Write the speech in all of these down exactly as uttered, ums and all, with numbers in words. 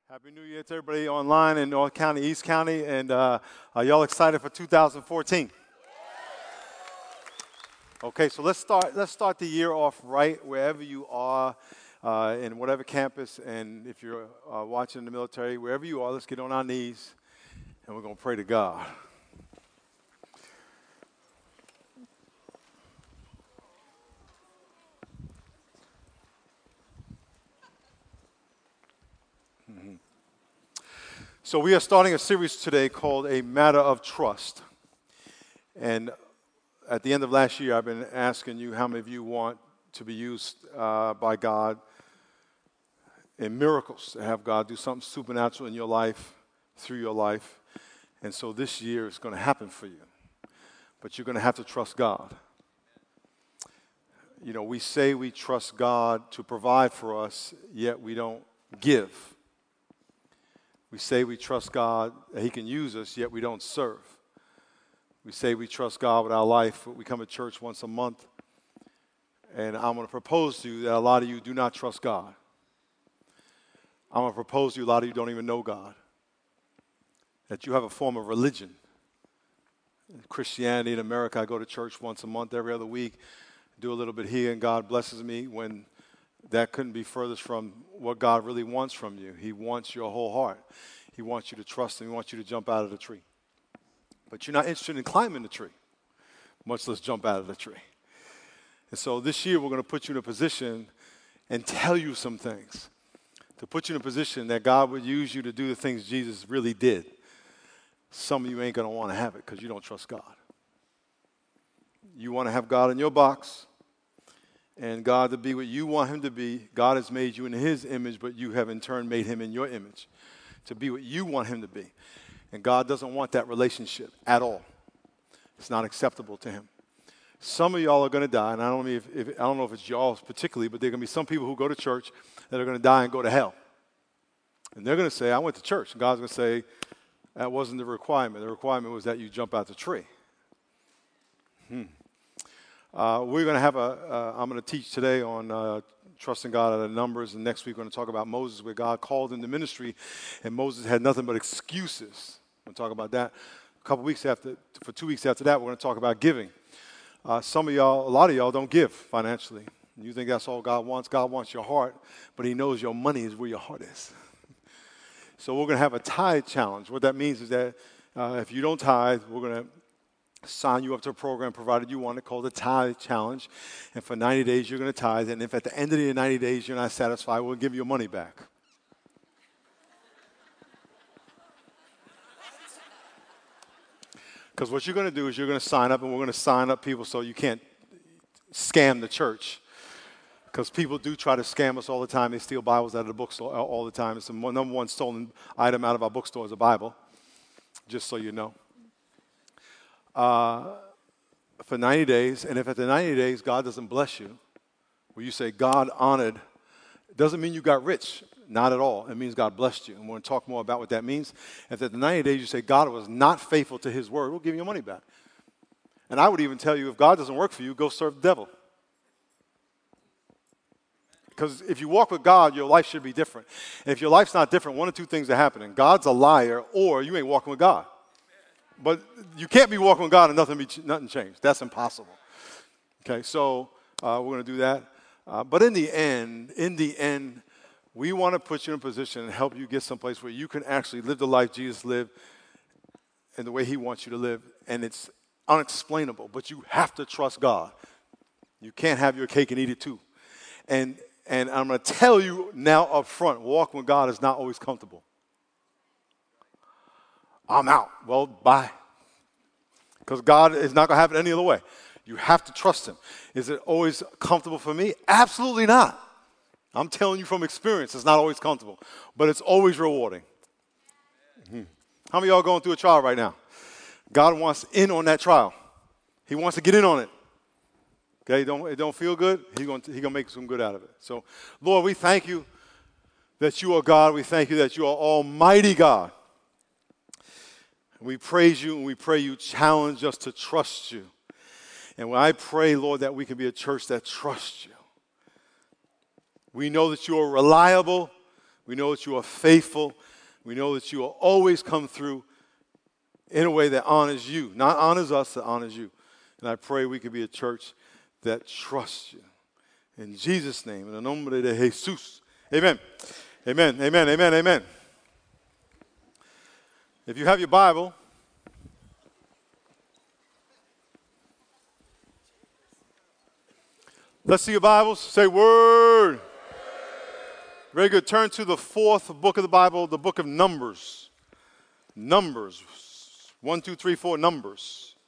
Happy New Year to everybody online in North County, East County, and uh, are y'all excited for two thousand fourteen? Okay, so let's start. Let's start the year off right wherever you are, uh, in whatever campus, and if you're uh, watching the military, wherever you are, let's get on our knees, and we're gonna pray to God. So we are starting a series today called A Matter of Trust. And at the end of last year, I've been asking you how many of you want to be used uh, by God in miracles, to have God do something supernatural in your life, through your life. And so this year it's going to happen for you. But you're going to have to trust God. You know, we say we trust God to provide for us, yet we don't give. We say we trust God that He can use us, yet we don't serve. We say we trust God with our life, but we come to church once a month. And I'm going to propose to you that a lot of you do not trust God. I'm going to propose to you a lot of you don't even know God. That you have a form of religion. Christianity in America, I go to church once a month, every other week, do a little bit here, and God blesses me when that couldn't be furthest from what God really wants from you. He wants your whole heart. He wants you to trust Him. He wants you to jump out of the tree. But you're not interested in climbing the tree, much less jump out of the tree. And so this year we're going to put you in a position and tell you some things. To put you in a position that God would use you to do the things Jesus really did. Some of you ain't going to want to have it because you don't trust God. You want to have God in your box. And God to be what you want Him to be. God has made you in His image, but you have in turn made Him in your image to be what you want Him to be. And God doesn't want that relationship at all. It's not acceptable to Him. Some of y'all are going to die, and I don't know if, if I don't know if it's y'all particularly, but there are going to be some people who go to church that are going to die and go to hell. And they're going to say, I went to church. And God's going to say, that wasn't the requirement. The requirement was that you jump out the tree. Hmm. Uh, we're going to have a, uh, I'm going to teach today on uh, trusting God out of numbers, and next week we're going to talk about Moses, where God called him to ministry, and Moses had nothing but excuses. We're going to talk about that. A couple weeks after, for two weeks after that, we're going to talk about giving. Uh, some of y'all, a lot of y'all don't give financially. You think that's all God wants. God wants your heart, but He knows your money is where your heart is. So we're going to have a tithe challenge. What that means is that uh, if you don't tithe, we're going to sign you up to a program provided you want it called the Tithe Challenge. And for ninety days, you're going to tithe. And if at the end of the ninety days you're not satisfied, we'll give you your money back. Because what you're going to do is you're going to sign up, and we're going to sign up people so you can't scam the church. Because people do try to scam us all the time. They steal Bibles out of the bookstore all the time. It's the number one stolen item out of our bookstore is a Bible, just so you know. Uh, for ninety days, and if at the ninety days God doesn't bless you, where you say God honored, it doesn't mean you got rich, not at all. It means God blessed you, and we're going to talk more about what that means. If at the ninety days you say God was not faithful to His word, we'll give you your money back. And I would even tell you, if God doesn't work for you, go serve the devil. Because if you walk with God, your life should be different. And if your life's not different, one of two things are happening. God's a liar, or you ain't walking with God. But you can't be walking with God and nothing be nothing changed. That's impossible. Okay, so uh, we're going to do that. Uh, but in the end, in the end, we want to put you in a position and help you get someplace where you can actually live the life Jesus lived and the way He wants you to live. And it's unexplainable, but you have to trust God. You can't have your cake and eat it too. And and I'm going to tell you now up front, walking with God is not always comfortable. I'm out. Well, bye. Because God is not going to have it any other way. You have to trust Him. Is it always comfortable for me? Absolutely not. I'm telling you from experience, it's not always comfortable. But it's always rewarding. Mm-hmm. How many of y'all are going through a trial right now? God wants in on that trial. He wants to get in on it. Okay, don't, it don't feel good? He's going he to make some good out of it. So, Lord, we thank You that You are God. We thank You that You are Almighty God. We praise You, and we pray You challenge us to trust You. And when I pray, Lord, that we can be a church that trusts You. We know that You are reliable. We know that you are faithful. We know that you will always come through in a way that honors you, not honors us, that honors you. And I pray we could be a church that trusts you. In Jesus' name, in the nombre de Jesus. Amen. Amen, amen, amen, amen. If you have your Bible, let's see your Bibles. Say word. Very good. Turn to the fourth book of the Bible, the book of Numbers. Numbers. One, two, three, four, Numbers.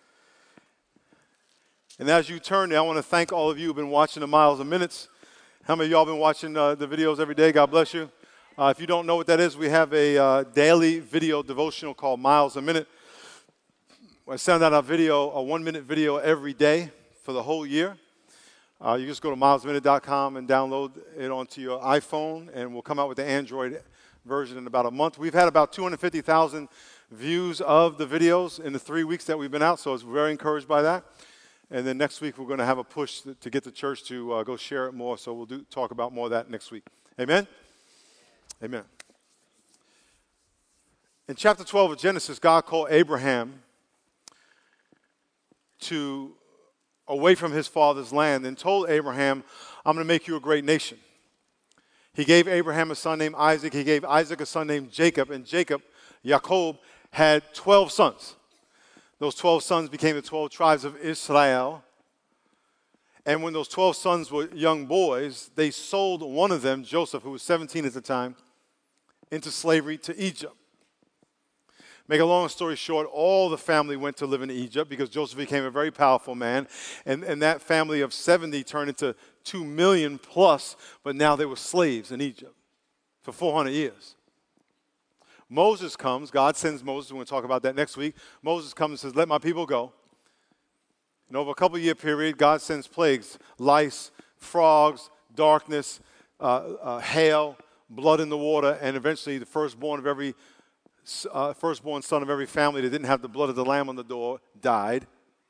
And as you turn there, I want to thank all of you who have been watching the Miles a Minutes. How many of y'all been watching uh, the videos every day? God bless you. Uh, if you don't know what that is, we have a uh, daily video devotional called Miles a Minute. I send out a video, a one-minute video every day for the whole year. Uh, you just go to miles a minute dot com and download it onto your iPhone, and we'll come out with the Android version in about a month. We've had about two hundred fifty thousand views of the videos in the three weeks that we've been out, so I was very encouraged by that. And then next week, we're going to have a push to, to get the church to uh, go share it more, so we'll do, talk about more of that next week. Amen? Amen. In chapter twelve of Genesis, God called Abraham to away from his father's land and told Abraham, I'm going to make you a great nation. He gave Abraham a son named Isaac. He gave Isaac a son named Jacob. And Jacob, Jacob, had twelve sons. Those twelve sons became the twelve tribes of Israel. And when those twelve sons were young boys, they sold one of them, Joseph, who was seventeen at the time, into slavery to Egypt. Make a long story short, all the family went to live in Egypt because Joseph became a very powerful man. And, and that family of seventy turned into two million plus, but now they were slaves in Egypt for four hundred years. Moses comes, God sends Moses, we're going to talk about that next week. Moses comes and says, let my people go. And over a couple year period, God sends plagues, lice, frogs, darkness, uh, uh, hail, blood in the water, and eventually the firstborn of every Uh, firstborn son of every family that didn't have the blood of the lamb on the door died.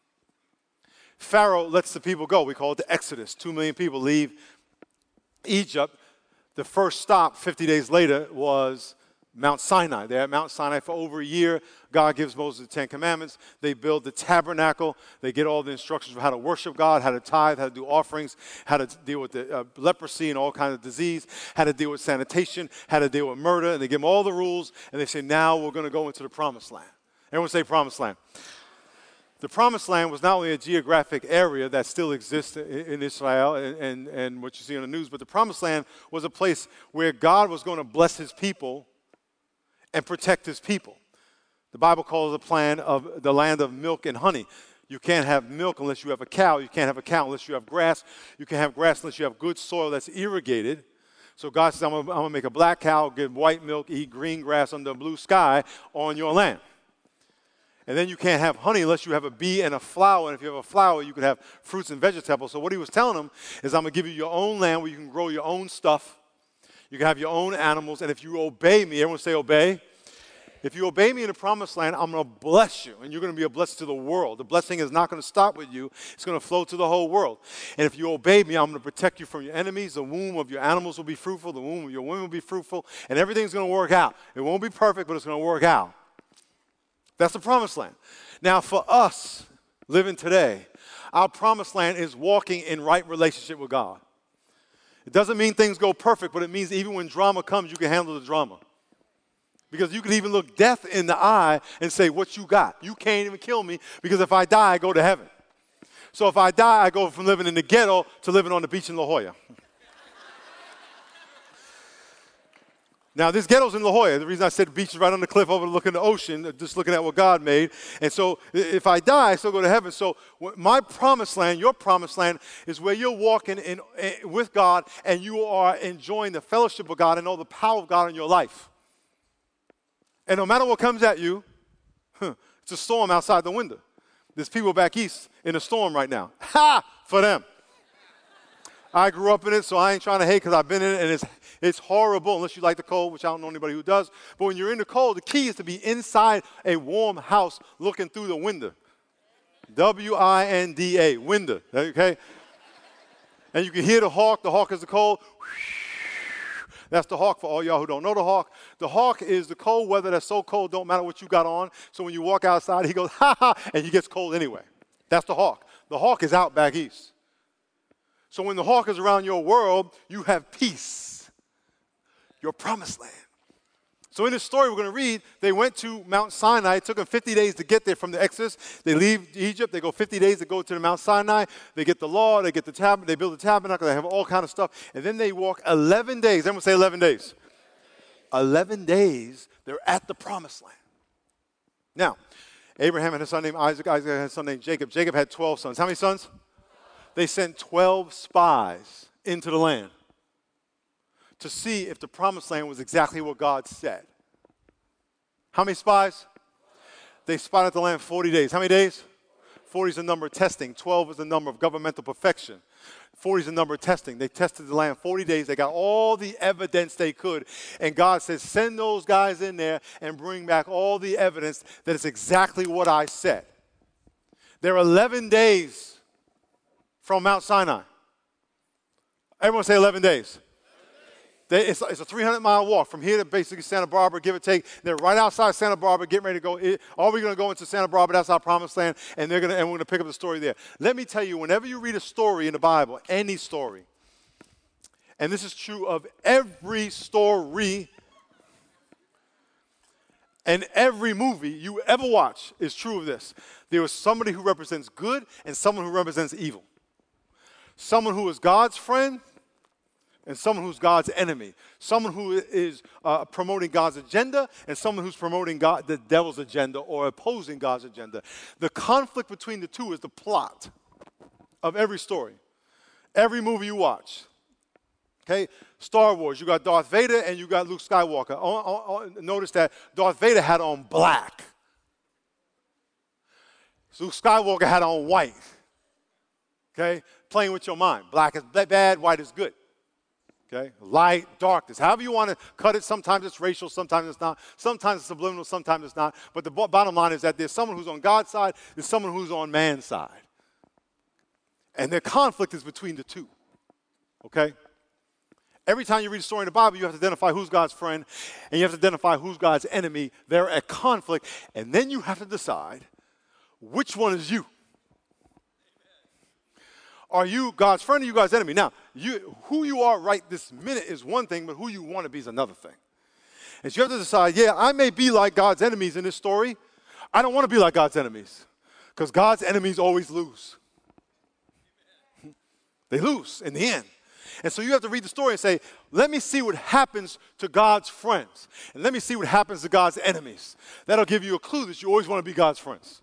Pharaoh lets the people go. We call it the Exodus. Two million people leave Egypt. The first stop fifty days later was Mount Sinai. They're at Mount Sinai for over a year. God gives Moses the Ten Commandments. They build the tabernacle. They get all the instructions for how to worship God, how to tithe, how to do offerings, how to deal with the uh, leprosy and all kinds of disease, how to deal with sanitation, how to deal with murder. And they give them all the rules, and they say, now we're going to go into the promised land. Everyone say promised land. The promised land was not only a geographic area that still exists in, in Israel and, and, and what you see on the news, but the promised land was a place where God was going to bless his people and protect his people. The Bible calls the plan of the land of milk and honey. You can't have milk unless you have a cow. You can't have a cow unless you have grass. You can't have grass unless you have good soil that's irrigated. So God says, I'm going to make a black cow, give white milk, eat green grass under a blue sky on your land. And then you can't have honey unless you have a bee and a flower. And if you have a flower, you can have fruits and vegetables. So what he was telling them is, I'm going to give you your own land where you can grow your own stuff. You can have your own animals, and if you obey me, everyone say obey. If you obey me in the promised land, I'm going to bless you, and you're going to be a blessing to the world. The blessing is not going to stop with you. It's going to flow to the whole world. And if you obey me, I'm going to protect you from your enemies. The womb of your animals will be fruitful. The womb of your women will be fruitful, and everything's going to work out. It won't be perfect, but it's going to work out. That's the promised land. Now, for us living today, our promised land is walking in right relationship with God. It doesn't mean things go perfect, but it means even when drama comes, you can handle the drama. Because you can even look death in the eye and say, what you got? You can't even kill me, because if I die, I go to heaven. So if I die, I go from living in the ghetto to living on the beach in La Jolla. Now, this ghetto's in La Jolla. The reason I said the beach is right on the cliff overlooking the ocean, just looking at what God made. And so if I die, I still go to heaven. So my promised land, your promised land, is where you're walking in, in, with God, and you are enjoying the fellowship of God and all the power of God in your life. And no matter what comes at you, huh, it's a storm outside the window. There's people back east in a storm right now. Ha! For them. I grew up in it, so I ain't trying to hate because I've been in it, and it's it's horrible unless you like the cold, which I don't know anybody who does. But when you're in the cold, the key is to be inside a warm house looking through the window. W I N D A, window, okay? And you can hear the hawk. The hawk is the cold. That's the hawk for all y'all who don't know the hawk. The hawk is the cold weather that's so cold, don't matter what you got on. So when you walk outside, he goes, ha ha, and he gets cold anyway. That's the hawk. The hawk is out back east. So when the hawk is around your world, you have peace, your promised land. So in this story we're going to read, they went to Mount Sinai. It took them fifty days to get there from the Exodus. They leave Egypt. They go fifty days to go to the Mount Sinai. They get the law. They get the tab. They build the tabernacle. They have all kind of stuff. And then they walk eleven days. Everyone say eleven days. eleven days, they're at the promised land. Now, Abraham had a son named Isaac. Isaac had a son named Jacob. Jacob had twelve sons. How many sons? They sent twelve spies into the land to see if the promised land was exactly what God said. How many spies? They spied out the land forty days. How many days? forty is the number of testing. twelve is the number of governmental perfection. forty is the number of testing. They tested the land forty days. They got all the evidence they could. And God says, send those guys in there and bring back all the evidence that it's exactly what I said. They're eleven days from Mount Sinai. Everyone say eleven days. They, it's, it's a three hundred mile walk from here to basically Santa Barbara, give or take. They're right outside Santa Barbara, getting ready to go. It, are we going to go into Santa Barbara? That's our promised land, and they're going to, and we're going to pick up the story there. Let me tell you, whenever you read a story in the Bible, any story, and this is true of every story and every movie you ever watch is true of this. There is somebody who represents good and someone who represents evil. Someone who is God's friend and someone who's God's enemy. Someone who is uh, promoting God's agenda and someone who's promoting God, the devil's agenda or opposing God's agenda. The conflict between the two is the plot of every story, every movie you watch. Okay, Star Wars, you got Darth Vader and you got Luke Skywalker. Oh, oh, oh, notice that Darth Vader had on black. Luke Skywalker had on white. Okay, playing with your mind. Black is bad, white is good. Okay, light, darkness. However you want to cut it, sometimes it's racial, sometimes it's not. Sometimes it's subliminal, sometimes it's not. But the b- bottom line is that there's someone who's on God's side, there's someone who's on man's side. And their conflict is between the two. Okay? Every time you read a story in the Bible, you have to identify who's God's friend, and you have to identify who's God's enemy. They're at conflict, and then you have to decide which one is you. Are you God's friend or you God's enemy? Now, you, who you are right this minute is one thing, but who you want to be is another thing. And so you have to decide, yeah, I may be like God's enemies in this story. I don't want to be like God's enemies because God's enemies always lose. They lose in the end. And so you have to read the story and say, let me see what happens to God's friends. And let me see what happens to God's enemies. That'll give you a clue that you always want to be God's friends.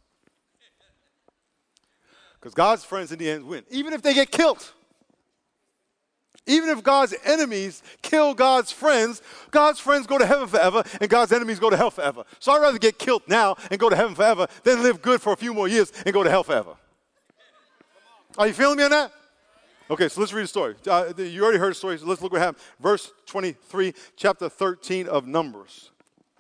Because God's friends in the end win. Even if they get killed. Even if God's enemies kill God's friends, God's friends go to heaven forever and God's enemies go to hell forever. So I'd rather get killed now and go to heaven forever than live good for a few more years and go to hell forever. Are you feeling me on that? Okay, so let's read the story. Uh, you already heard the story, so let's look what happened. Verse twenty-three, chapter thirteen of Numbers.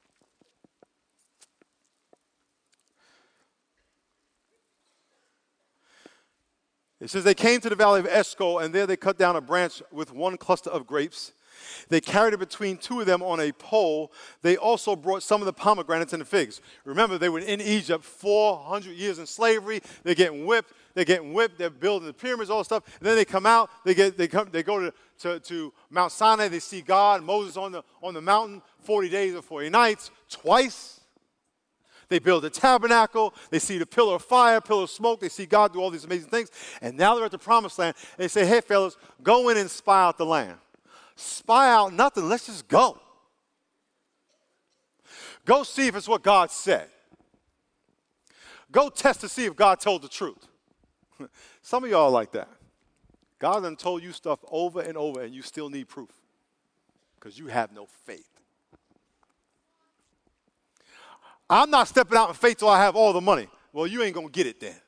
It says, they came to the valley of Eshcol, and there they cut down a branch with one cluster of grapes. They carried it between two of them on a pole. They also brought some of the pomegranates and the figs. Remember, they were in Egypt four hundred years in slavery. They're getting whipped. They're getting whipped. They're building the pyramids, all this stuff. And then they come out. They get. They come. They go to, to, to Mount Sinai. They see God, Moses on the, on the mountain, forty days and forty nights, twice. They build a tabernacle. They see the pillar of fire, pillar of smoke. They see God do all these amazing things. And now they're at the promised land. They say, hey, fellas, go in and spy out the land. Spy out nothing. Let's just go. Go see if it's what God said. Go test to see if God told the truth. Some of y'all are like that. God done told you stuff over and over, and you still need proof because you have no faith. I'm not stepping out in faith till I have all the money. Well, you ain't going to get it then.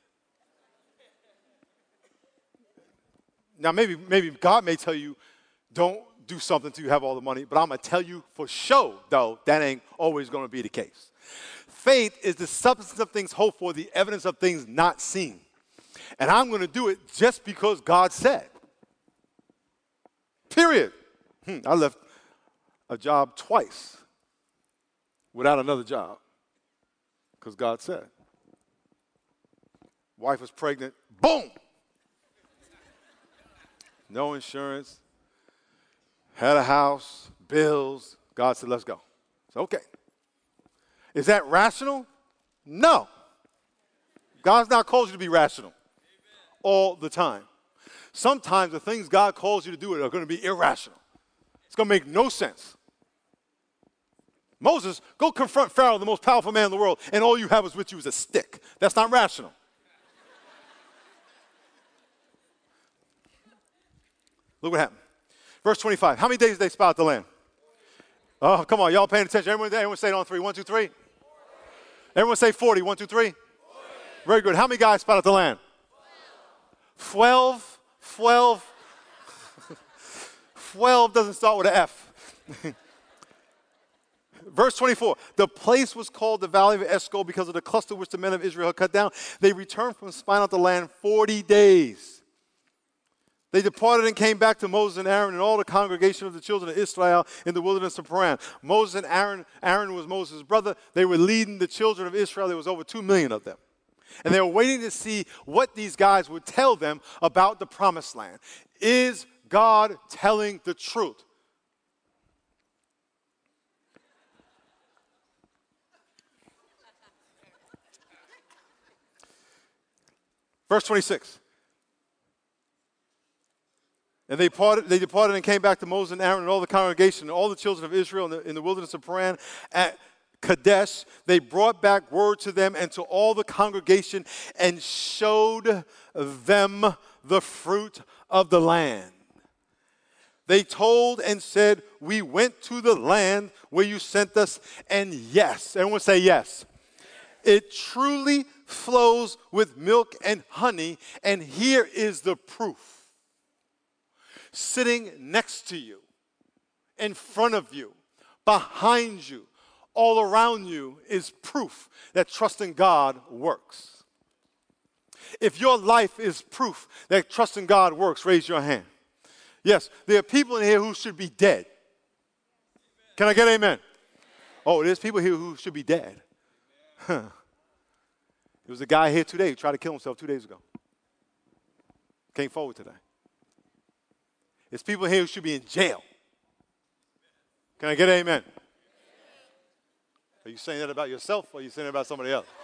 Now, maybe, maybe God may tell you, don't do something till you have all the money, but I'm going to tell you for sure, though, that ain't always going to be the case. Faith is the substance of things hoped for, the evidence of things not seen. And I'm going to do it just because God said. Period. Hmm, I left a job twice without another job because God said. Wife was pregnant, boom! No insurance, had a house, bills. God said, let's go. It's okay. Is that rational? No. God's not called you to be rational all the time. Sometimes the things God calls you to do are going to be irrational. It's going to make no sense. Moses, go confront Pharaoh, the most powerful man in the world, and all you have is with you is a stick. That's not rational. Look what happened. Verse twenty-five. How many days did they spy out the land? Oh, come on. Y'all paying attention. Everyone, everyone say it on three. One, two, three. Everyone say forty. One, two, three. Very good. How many guys spotted out the land? Twelve. Twelve. Twelve doesn't start with an F. Verse twenty-four. The place was called the Valley of Eshcol because of the cluster which the men of Israel had cut down. They returned from spying out the land forty days. They departed and came back to Moses and Aaron and all the congregation of the children of Israel in the wilderness of Paran. Moses and Aaron, Aaron was Moses' brother. They were leading the children of Israel. There was over two million of them. And they were waiting to see what these guys would tell them about the promised land. Is God telling the truth? Verse twenty-six. And they departed, they departed and came back to Moses and Aaron and all the congregation and all the children of Israel in the, in the wilderness of Paran at Kadesh. They brought back word to them and to all the congregation and showed them the fruit of the land. They told and said, we went to the land where you sent us, and yes, everyone say yes. It truly flows with milk and honey, and here is the proof. Sitting next to you, in front of you, behind you, all around you is proof that trusting God works. If your life is proof that trusting God works, raise your hand. Yes, there are people in here who should be dead. Can I get an amen? Oh, there's people here who should be dead. Huh. There was a guy here today who tried to kill himself two days ago. Came forward today. There's people here who should be in jail. Can I get an amen? Are you saying that about yourself or are you saying that about somebody else?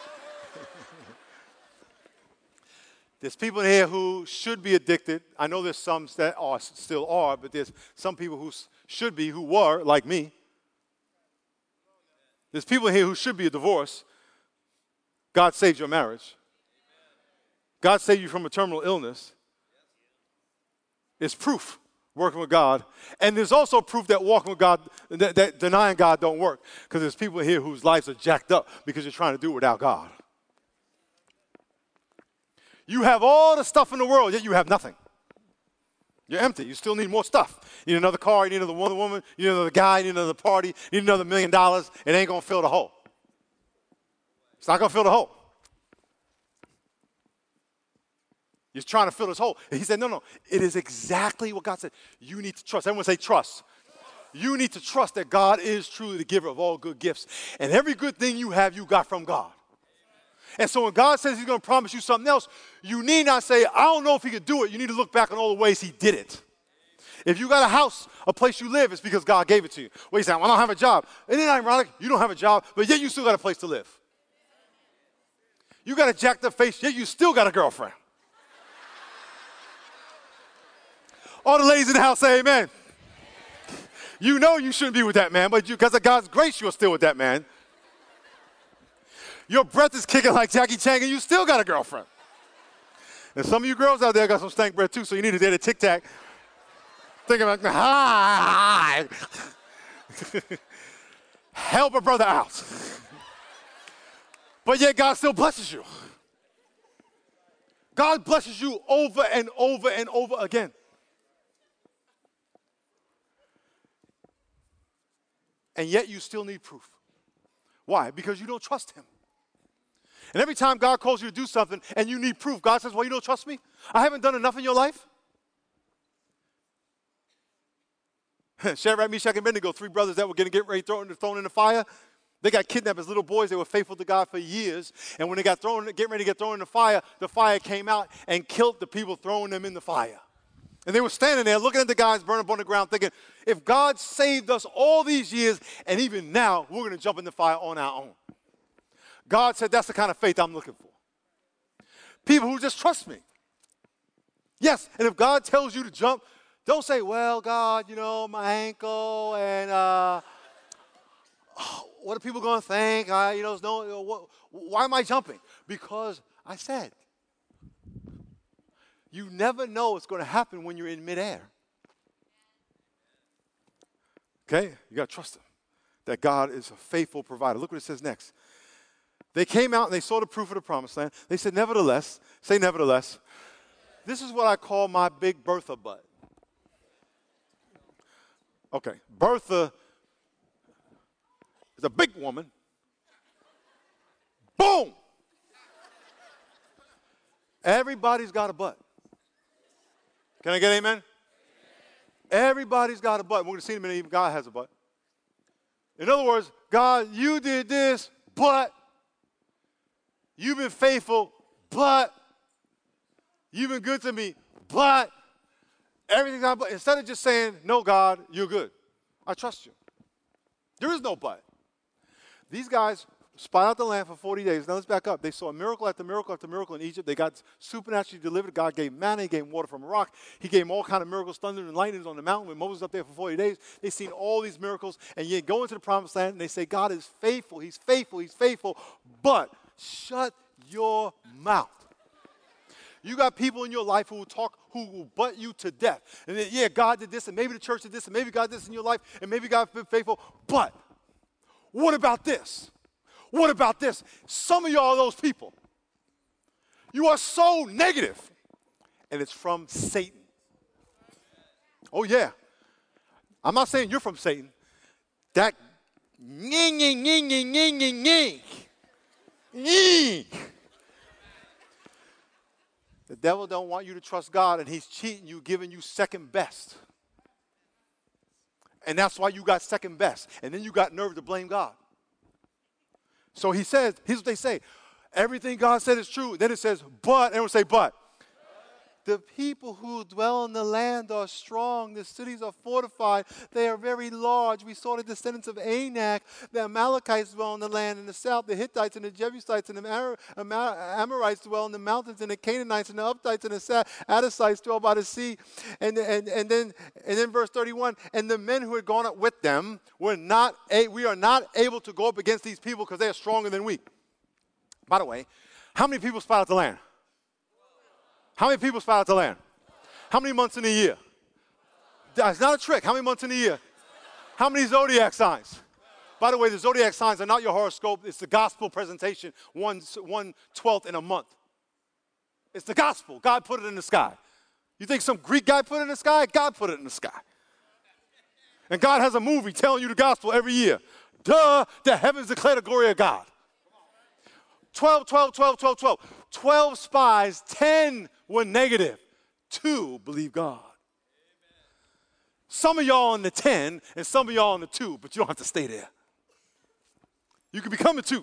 There's people in here who should be addicted. I know there's some that are still are, but there's some people who should be, who were, like me. There's people here who should be a divorce. God saved your marriage. God saved you from a terminal illness. It's proof. Working with God. And there's also proof that walking with God, that, that denying God don't work. Because there's people here whose lives are jacked up because you're trying to do it without God. You have all the stuff in the world, yet you have nothing. You're empty. You still need more stuff. You need another car, you need another woman, you need another guy, you need another party, you need another million dollars. It ain't going to fill the hole. It's not going to fill the hole. He's trying to fill this hole. And he said, no, no, it is exactly what God said. You need to trust. Everyone say trust. You need to trust that God is truly the giver of all good gifts. And every good thing you have, you got from God. And so when God says he's going to promise you something else, you need not say, I don't know if he could do it. You need to look back on all the ways he did it. If you got a house, a place you live, it's because God gave it to you. Well, you say, well, I don't have a job. Isn't it ironic? You don't have a job, but yet you still got a place to live. You got a jacked up face, yet you still got a girlfriend. All the ladies in the house say amen. You know you shouldn't be with that man, but because of God's grace, you're still with that man. Your breath is kicking like Jackie Chan, and you still got a girlfriend. And some of you girls out there got some stank breath too, so you need to get a Tic Tac. Thinking like, hi. Help a brother out. But yet God still blesses you. God blesses you over and over and over again. And yet you still need proof. Why? Because you don't trust him. And every time God calls you to do something and you need proof, God says, well, you don't trust me? I haven't done enough in your life? Shadrach, Meshach, and Abednego, three brothers that were going to get ready thrown, thrown in the fire. They got kidnapped as little boys. They were faithful to God for years. And when they got thrown, getting ready to get thrown in the fire, the fire came out and killed the people throwing them in the fire. And they were standing there looking at the guys burning up on the ground thinking, if God saved us all these years and even now, we're going to jump in the fire on our own. God said, that's the kind of faith I'm looking for. People who just trust me. Yes, and if God tells you to jump, don't say, well, God, you know, my ankle and uh, oh, what are people going to think? I, you know, no, what, why am I jumping? Because I said. You never know what's going to happen when you're in midair. Okay? You got to trust him. That God is a faithful provider. Look what it says next. They came out and they saw the proof of the promised land. They said, nevertheless, say nevertheless, this is what I call my big Bertha butt. Okay, Bertha is a big woman. Boom! Everybody's got a butt. Can I get an amen? Everybody's got a butt. We're going to see in a minute, even God has a butt. In other words, God, you did this, but you've been faithful, but you've been good to me, but everything's not but. Instead of just saying, no, God, you're good. I trust you. There is no but. These guys spied out the land for forty days. Now let's back up. They saw miracle after miracle after miracle in Egypt. They got supernaturally delivered. God gave manna. He gave water from a rock. He gave them all kind of miracles, thunder and lightnings on the mountain when Moses was up there for forty days. They've seen all these miracles. And yet go into the promised land and they say, God is faithful. He's faithful. He's faithful. But shut your mouth. You got people in your life who will talk, who will butt you to death. And then, yeah, God did this, and maybe the church did this, and maybe God did this in your life, and maybe God's been faithful. But what about this? What about this? Some of y'all are those people. You are so negative, and it's from Satan. Oh, yeah. I'm not saying you're from Satan. That nying, nying, nying, nying, nying, nying, nying. The devil don't want you to trust God, and he's cheating you, giving you second best. And that's why you got second best. And then you got nerve to blame God. So he says, here's what they say. Everything God said is true. Then it says, but, everyone say, but. The people who dwell in the land are strong. The cities are fortified. They are very large. We saw the descendants of Anak. The Amalekites dwell in the land in the south. The Hittites and the Jebusites and the Amor- Amor- Amorites dwell in the mountains. And the Canaanites and the Uptites and the Sa- Adasites dwell by the sea. And, and, and, then, and then verse thirty-one, and the men who had gone up with them were not, a- we are not able to go up against these people because they are stronger than we. By the way, how many people spy out the land? How many people spy out the land? How many months in a year? That's not a trick. How many months in a year? How many zodiac signs? By the way, the zodiac signs are not your horoscope. It's the gospel presentation, one, one twelfth in a month. It's the gospel. God put it in the sky. You think some Greek guy put it in the sky? God put it in the sky. And God has a movie telling you the gospel every year. Duh, the heavens declare the glory of God. twelve, twelve, twelve, twelve, twelve. twelve spies, ten were negative. Two believe God. Some of y'all in the ten and some of y'all in the two, but you don't have to stay there. You can become the two.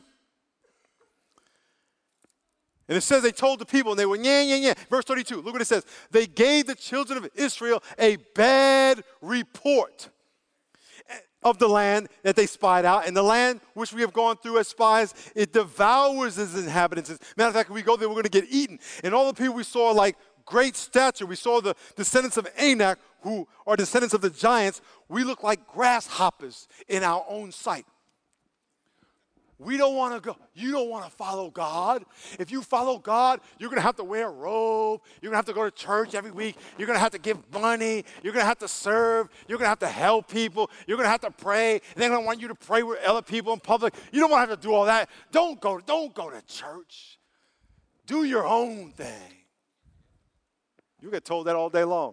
And it says they told the people, and they were, yeah, yeah, yeah. Verse thirty-two, look what it says. They gave the children of Israel a bad report of the land that they spied out. And the land which we have gone through as spies, it devours its inhabitants. Matter of fact, when we go there, we're going to get eaten. And all the people we saw, like great stature, we saw the descendants of Anak, who are descendants of the giants. We look like grasshoppers in our own sight. We don't want to go. You don't want to follow God. If you follow God, you're going to have to wear a robe. You're going to have to go to church every week. You're going to have to give money. You're going to have to serve. You're going to have to help people. You're going to have to pray. They're going to want you to pray with other people in public. You don't want to have to do all that. Don't go, don't go to church. Do your own thing. You get told that all day long.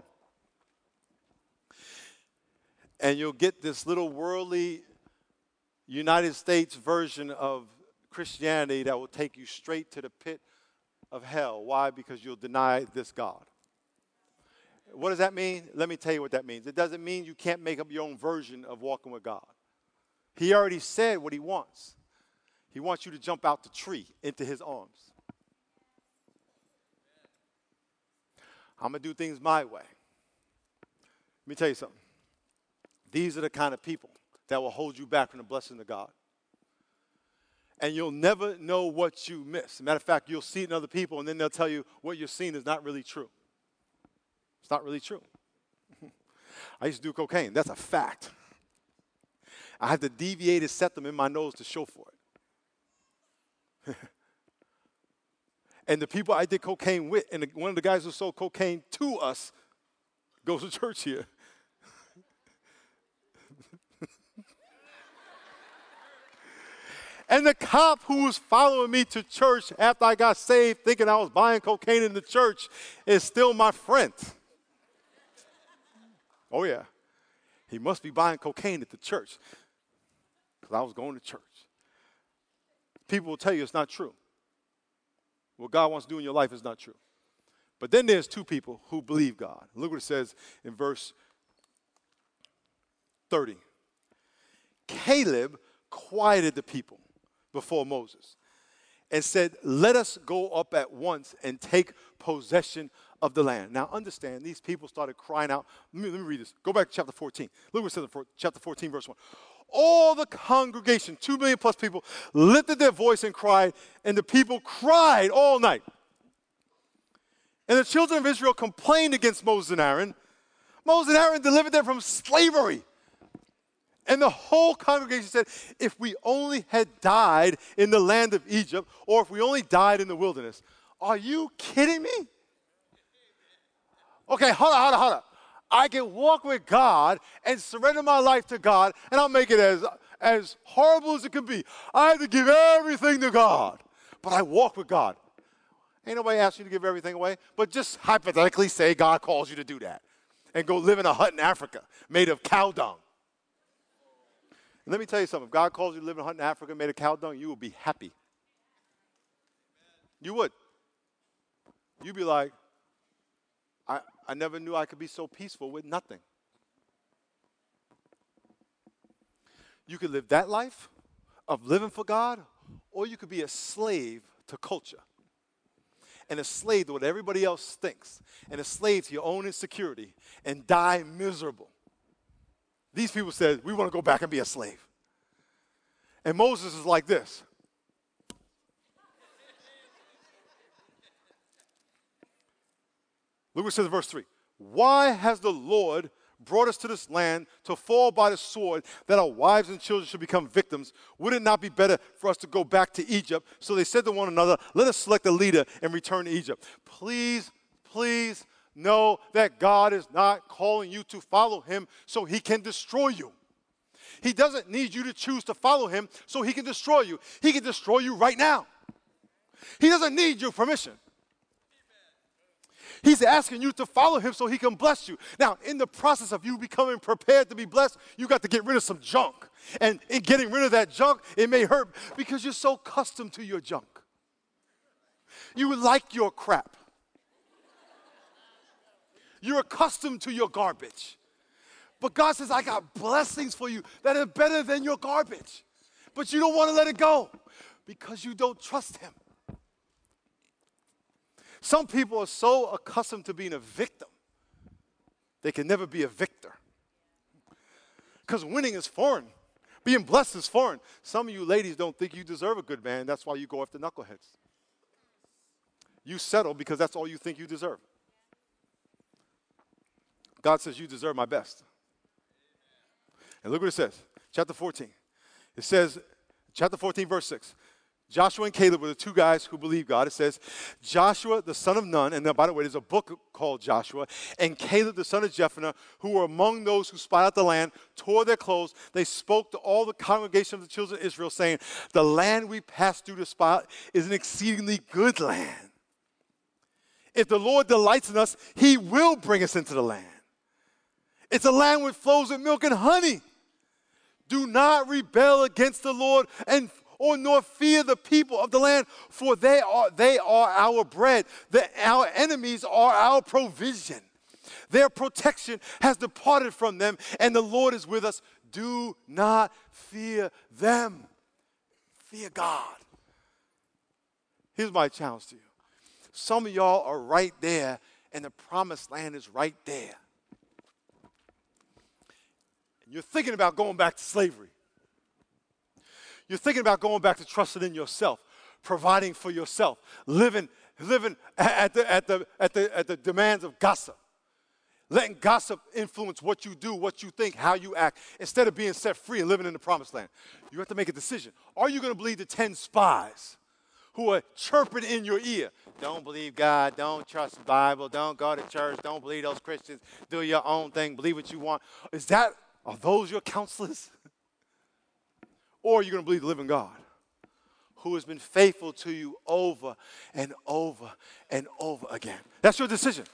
And you'll get this little worldly United States version of Christianity that will take you straight to the pit of hell. Why? Because you'll deny this God. What does that mean? Let me tell you what that means. It doesn't mean you can't make up your own version of walking with God. He already said what he wants. He wants you to jump out the tree into his arms. I'm going to do things my way. Let me tell you something. These are the kind of people that will hold you back from the blessing of God. And you'll never know what you miss. As a matter of fact, you'll see it in other people, and then they'll tell you what you're seeing is not really true. It's not really true. I used to do cocaine. That's a fact. I had to deviate a septum in my nose to show for it. And the people I did cocaine with, and the, one of the guys who sold cocaine to us goes to church here. And the cop who was following me to church after I got saved, thinking I was buying cocaine in the church, is still my friend. Oh, yeah. He must be buying cocaine at the church because I was going to church. People will tell you it's not true. What God wants to do in your life is not true. But then there's two people who believe God. Look what it says in verse thirty. Caleb quieted the people before Moses and said, let us go up at once and take possession of the land. Now understand, these people started crying out. Let me, let me read this. Go back to chapter fourteen. Look what it says in chapter fourteen, verse one. All the congregation, two million plus people, lifted their voice and cried, and the people cried all night. And the children of Israel complained against Moses and Aaron. Moses and Aaron delivered them from slavery. And the whole congregation said, if we only had died in the land of Egypt, or if we only died in the wilderness. Are you kidding me? Okay, hold on, hold on, hold on. I can walk with God and surrender my life to God, and I'll make it as, as horrible as it can be. I have to give everything to God, but I walk with God. Ain't nobody asked you to give everything away, but just hypothetically say God calls you to do that and go live in a hut in Africa made of cow dung. And let me tell you something. If God calls you to live in a hut in Africa made of cow dung, you will be happy. You would. You'd be like, I, I never knew I could be so peaceful with nothing. You could live that life of living for God, or you could be a slave to culture. And a slave to what everybody else thinks. And a slave to your own insecurity. And die miserable. These people said, we want to go back and be a slave. And Moses is like this. Look what it says in verse three. Why has the Lord brought us to this land to fall by the sword, that our wives and children should become victims? Would it not be better for us to go back to Egypt? So they said to one another, let us select a leader and return to Egypt. Please, please know that God is not calling you to follow him so he can destroy you. He doesn't need you to choose to follow him so he can destroy you. He can destroy you right now. He doesn't need your permission. He's asking you to follow him so he can bless you. Now, in the process of you becoming prepared to be blessed, you got to get rid of some junk. And in getting rid of that junk, it may hurt because you're so accustomed to your junk. You like your crap. You're accustomed to your garbage. But God says, I got blessings for you that are better than your garbage. But you don't want to let it go because you don't trust him. Some people are so accustomed to being a victim, they can never be a victor. Because winning is foreign. Being blessed is foreign. Some of you ladies don't think you deserve a good man. That's why you go after knuckleheads. You settle because that's all you think you deserve. God says, you deserve my best. And look what it says, chapter fourteen. It says, chapter fourteen, verse six. Joshua and Caleb were the two guys who believed God. It says, Joshua, the son of Nun, and then, by the way, there's a book called Joshua, and Caleb, the son of Jephunneh, who were among those who spied out the land, tore their clothes. They spoke to all the congregation of the children of Israel, saying, the land we passed through to spy out is an exceedingly good land. If the Lord delights in us, he will bring us into the land. It's a land which flows with milk and honey. Do not rebel against the Lord and or nor fear the people of the land, for they are they are our bread. The, our enemies are our provision. Their protection has departed from them, and the Lord is with us. Do not fear them. Fear God. Here's my challenge to you. Some of y'all are right there, and the promised land is right there. And you're thinking about going back to slavery. You're thinking about going back to trusting in yourself, providing for yourself, living, living at the, at the, at the, at the demands of gossip. Letting gossip influence what you do, what you think, how you act, instead of being set free and living in the promised land. You have to make a decision. Are you going to believe the ten spies who are chirping in your ear? Don't believe God, don't trust the Bible, don't go to church, don't believe those Christians, do your own thing, believe what you want. Is that, are those your counselors? Or are you going to believe the living God who has been faithful to you over and over and over again? That's your decision.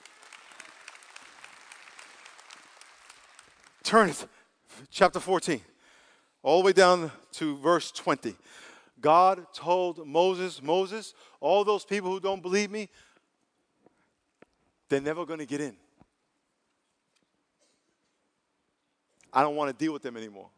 Turn it, chapter fourteen, all the way down to verse twenty. God told Moses, Moses, all those people who don't believe me, they're never going to get in. I don't want to deal with them anymore.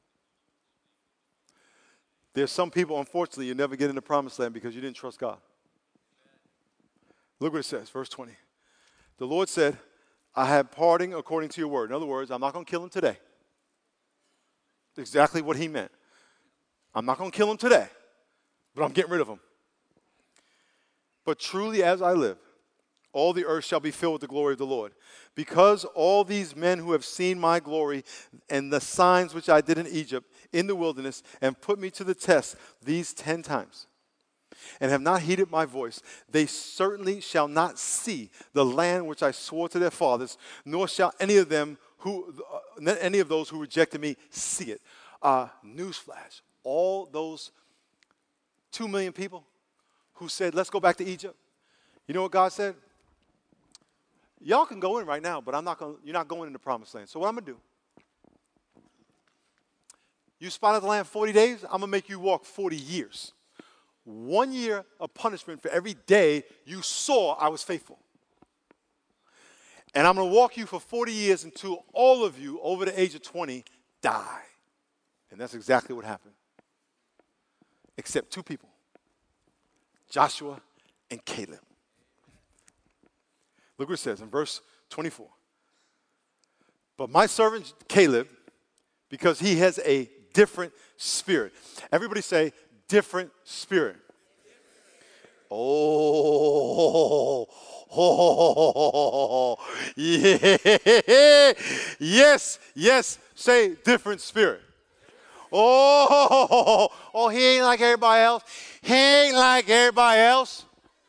There's some people, unfortunately, you never get in the promised land because you didn't trust God. Look what it says, verse twenty. The Lord said, I have parting according to your word. In other words, I'm not going to kill him today. That's exactly what he meant. I'm not going to kill him today, but I'm getting rid of him. But truly as I live, all the earth shall be filled with the glory of the Lord. Because all these men who have seen my glory and the signs which I did in Egypt, in the wilderness, and put me to the test these ten times, and have not heeded my voice, they certainly shall not see the land which I swore to their fathers, nor shall any of them who, uh, any of those who rejected me see it. Uh, newsflash, all those two million people who said, let's go back to Egypt. You know what God said? Y'all can go in right now, but I'm not going. You're not going in the promised land. So what I'm going to do, you spotted the land forty days, I'm going to make you walk forty years. One year of punishment for every day you saw I was faithful. And I'm going to walk you for forty years until all of you over the age of twenty die. And that's exactly what happened. Except two people, Joshua and Caleb. Look what it says in verse twenty-four. But my servant Caleb, because he has a different spirit. Everybody say, different spirit. Oh, oh, yeah. Yes, yes, say different spirit. Oh, oh, he ain't like everybody else. He ain't like everybody else.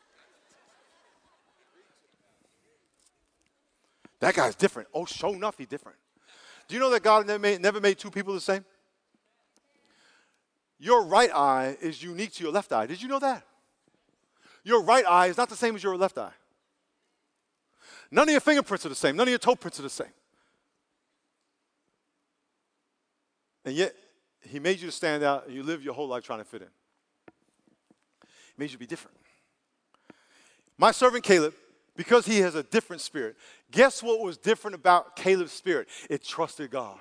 That guy's different. Oh, sure enough, he's different. Do you know that God never made, never made two people the same? Your right eye is unique to your left eye. Did you know that? Your right eye is not the same as your left eye. None of your fingerprints are the same. None of your toe prints are the same. And yet, he made you to stand out, and you live your whole life trying to fit in. He made you be different. My servant Caleb, because he has a different spirit, guess what was different about Caleb's spirit? It trusted God.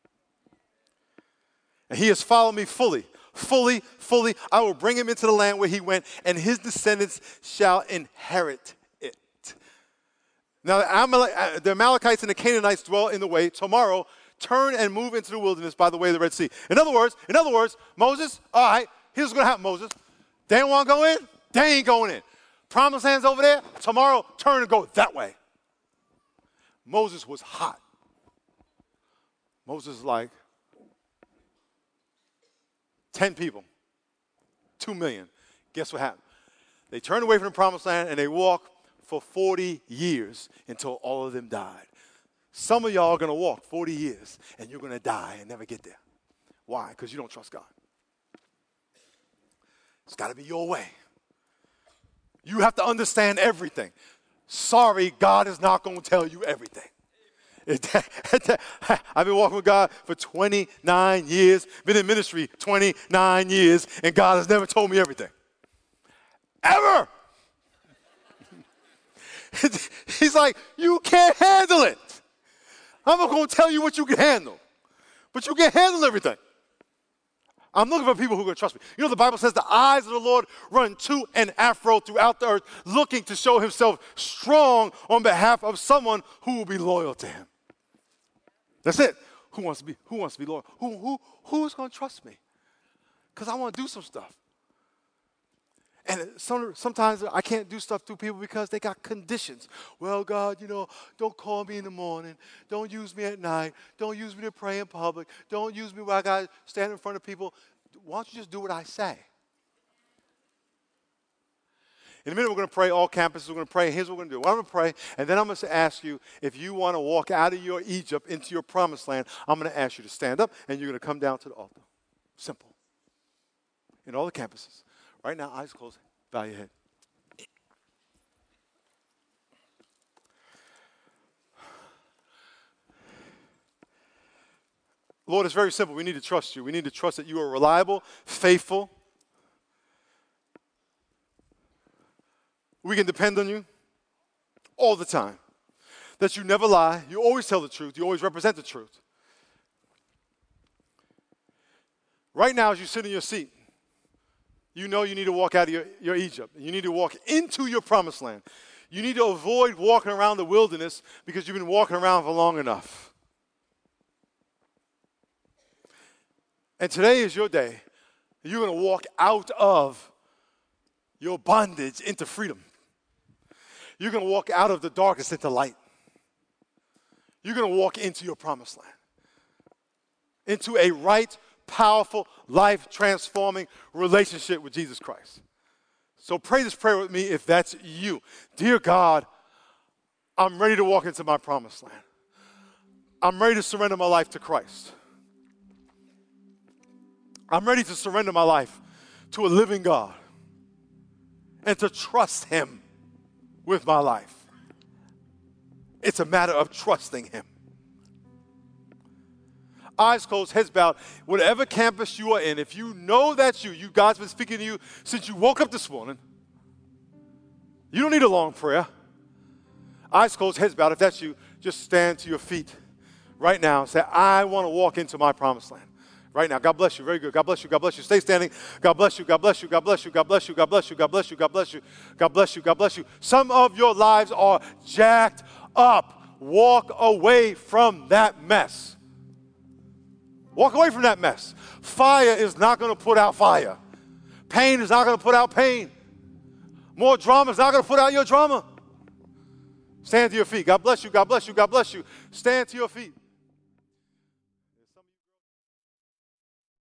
And he has followed me fully, fully, fully. I will bring him into the land where he went, and his descendants shall inherit it. Now, the Amalekites and the Canaanites dwell in the way. Tomorrow, turn and move into the wilderness by the way of the Red Sea. In other words, in other words, Moses, all right, here's what's going to happen, Moses. They don't want to go in? They ain't going in. Promised land's over there. Tomorrow, turn and go that way. Moses was hot. Moses is like ten people, two million. Guess what happened? They turned away from the promised land and they walked for forty years until all of them died. Some of y'all are going to walk forty years and you're going to die and never get there. Why? Because you don't trust God. It's got to be your way. You have to understand everything. Sorry, God is not going to tell you everything. I've been walking with God for twenty-nine years, been in ministry twenty-nine years, and God has never told me everything. Ever. He's like, you can't handle it. I'm not going to tell you what you can handle, but you can't handle everything. I'm looking for people who are going to trust me. You know, the Bible says the eyes of the Lord run to and afro throughout the earth, looking to show himself strong on behalf of someone who will be loyal to him. That's it. Who wants to be, who wants to be loyal? Who, who, who's going to trust me? Because I want to do some stuff. And some, sometimes I can't do stuff through people because they got conditions. Well, God, you know, don't call me in the morning. Don't use me at night. Don't use me to pray in public. Don't use me when I got to stand in front of people. Why don't you just do what I say? In a minute, we're going to pray all campuses. We're going to pray. Here's what we're going to do. I'm going to pray, and then I'm going to ask you if you want to walk out of your Egypt into your promised land, I'm going to ask you to stand up, and you're going to come down to the altar. Simple. In all the campuses. Right now, eyes closed, bow your head. Lord, it's very simple. We need to trust you. We need to trust that you are reliable, faithful. We can depend on you all the time. That you never lie. You always tell the truth. You always represent the truth. Right now, as you sit in your seat, you know you need to walk out of your, your Egypt. You need to walk into your promised land. You need to avoid walking around the wilderness because you've been walking around for long enough. And today is your day. You're going to walk out of your bondage into freedom. You're going to walk out of the darkness into light. You're going to walk into your promised land. Into a right, powerful, life-transforming relationship with Jesus Christ. So pray this prayer with me if that's you. Dear God, I'm ready to walk into my promised land. I'm ready to surrender my life to Christ. I'm ready to surrender my life to a living God and to trust him with my life. It's a matter of trusting him. Eyes closed, heads bowed. Whatever campus you are in, if you know that's you, you God's been speaking to you since you woke up this morning. You don't need a long prayer. Eyes closed, heads bowed. If that's you, just stand to your feet right now and say, I want to walk into my promised land. Right now. God bless you. Very good. God bless you. God bless you. Stay standing. God bless you. God bless you. God bless you. God bless you. God bless you. God bless you. God bless you. God bless you. God bless you. Some of your lives are jacked up. Walk away from that mess. Walk away from that mess. Fire is not going to put out fire. Pain is not going to put out pain. More drama is not going to put out your drama. Stand to your feet. God bless you. God bless you. God bless you. Stand to your feet.